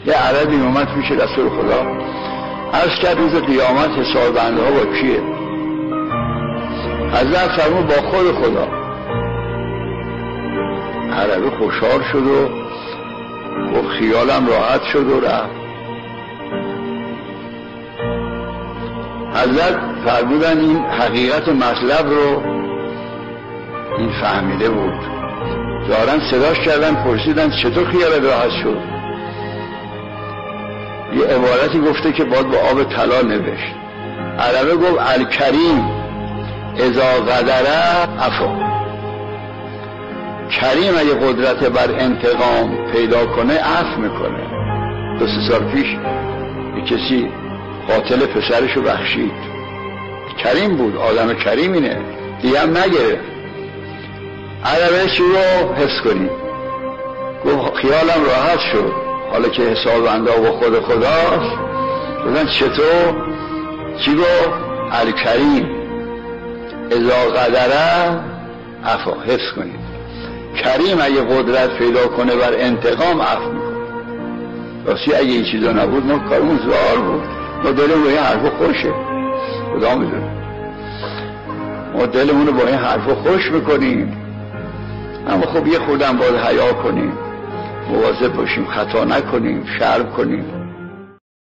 یه عربی اومد پیش رسول خدا، عرض کرد روز قیامت حساب بنده ها با کیه؟ حضرت فرمود با خود خدا. عربی خوشحال شد و گفت خیالم راحت شد و رفت. حضرت فرمودن این حقیقت مطلب رو این فهمیده بود. دارن صداش کردن، پرسیدن چطور خیالت راحت شد؟ یه عبارتی گفته که باید با آب طلا نوشت. عربه گفت الکریم اذا قدره عفا. کریم اگه قدرت بر انتقام پیدا کنه عفو میکنه. 2-3 سال پیش یه کسی قاتل پسرشو بخشید، کریم بود، آدم کریمینه، دیگه هم نگرفت. عربه چی رو حس کنی؟ گفت خیالم راحت شد حالا که حساب بنده با خود خداست. بودن چطور؟ چی گفت؟ الکریم اذا قدره عفا. حس کنید کریم اگه قدرت پیدا کنه بر انتقام عفو میکنه. راستی اگه این چیزا نبود ما کارمون زار بود. ما دلمون با این حرفا خوشه، خدا میدونه ما دلمون رو با این حرفا خوش میکنیم، اما خب یه خودم باید حیا کنیم، مواظب باشیم خطا نکنیم، شرم کنیم.